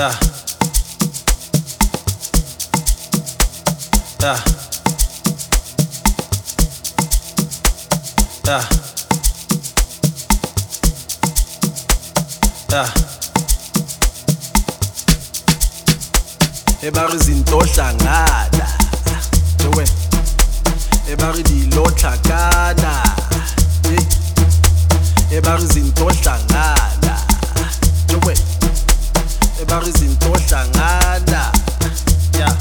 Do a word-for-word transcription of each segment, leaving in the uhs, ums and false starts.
Yeah. Yeah. Yeah. Yeah. Ebari zinto hlangana Jowe Ebari dilo hlangana Ebari zinto hlangana Jowe Ebari zinto hlangana Yeah.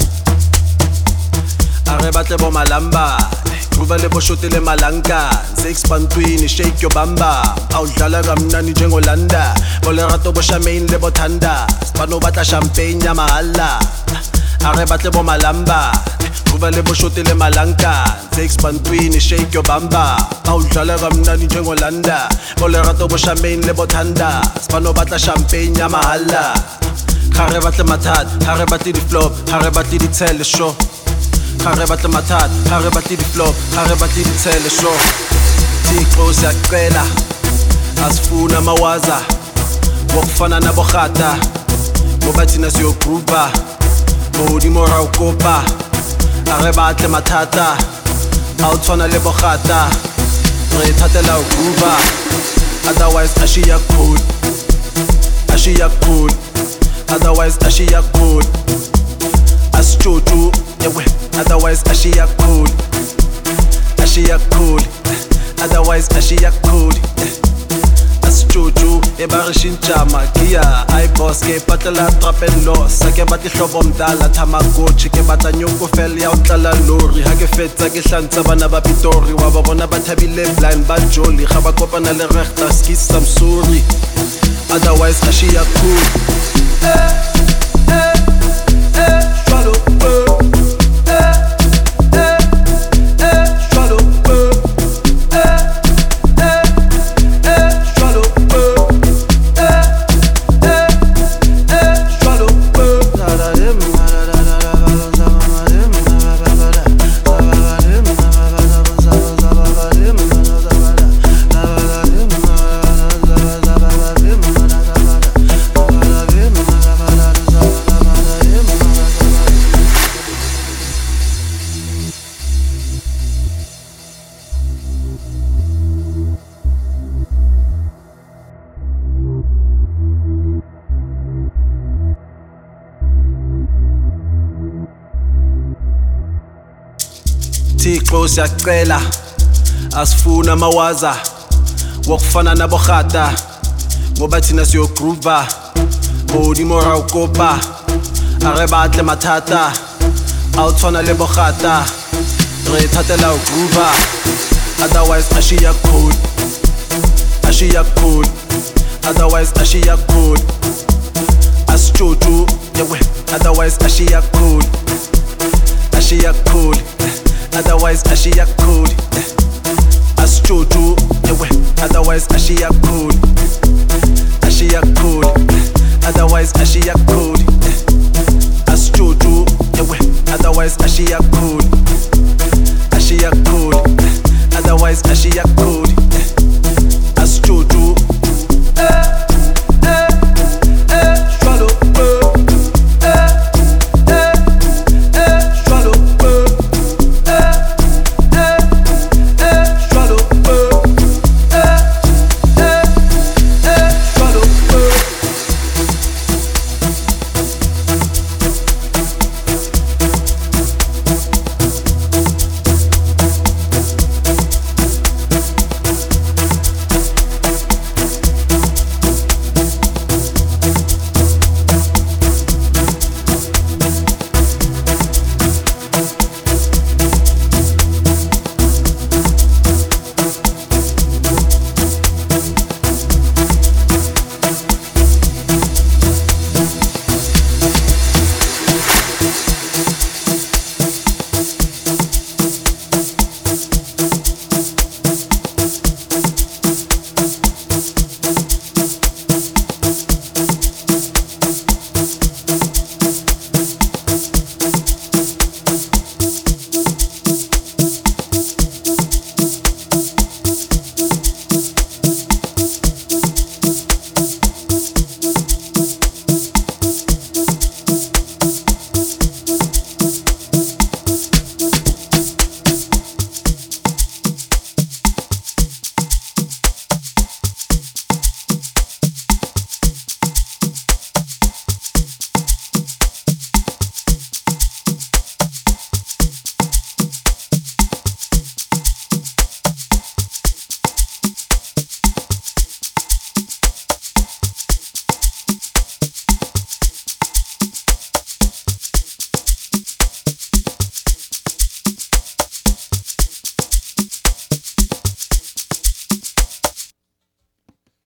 Are batle bo malamba Kuva le boshote le malanka Six pantwini shake your bamba Awudlala kamnani njengolanda Bolerato bo shamaine le bothanda Spano batla champagne ya mahala Are batle bo malamba Kuva le boshote le malanka Six pantwini shake your bamba Awudlala kamnani njengolanda Bolerato bo shamaine le bothanda Spano batla champagne ya mahala Hare batle mathat Hare batle di flop Hare batle di tell show Hare batle mathat, hare batle di flop, hare batle di tell show Thixo siyacela, asifuna mawaza Wokufana nabokhata, ngoba thina siyogroova Modi mora ukopa, hare batle mathata Awuthwana le bokhata, re thatela ugroova Otherwise ashiya cool, ashiya cool Otherwise ashiya cool Asjoju, yewe Otherwise ashiya cool Ashiya cool Otherwise ashiya cool Asjoju, ebari shinchama Gia, ay boss Ke patela trap and loss Sake bati hlobo mdala Tamagotchi Ke bata nyoko fel ya utlala lori Hake fetsa ke hlantsa bana ba Pitori Waba bona bathabile blind ba jolly Gaba kopana le rechter skis I'm sorry Otherwise ashiya cool Eh Thixo siyacela asifuna mawaza Wokufana nabokhata ngoba thina siyogroova Modi mora ukopa Are batle mathata Awuthwana le bokhata Re thatela ugroova Otherwise ashiya cool Ashiya cool Otherwise ashiya cool Asjoju yewe Otherwise ashiya cool Ashiya cool Otherwise ashiya cool Asjoju yewe Otherwise ashiya cool Ashiya cool Otherwise ashiya cool Asjoju yewe Otherwise ashiya cool Ashiya cool Otherwise ashiya cool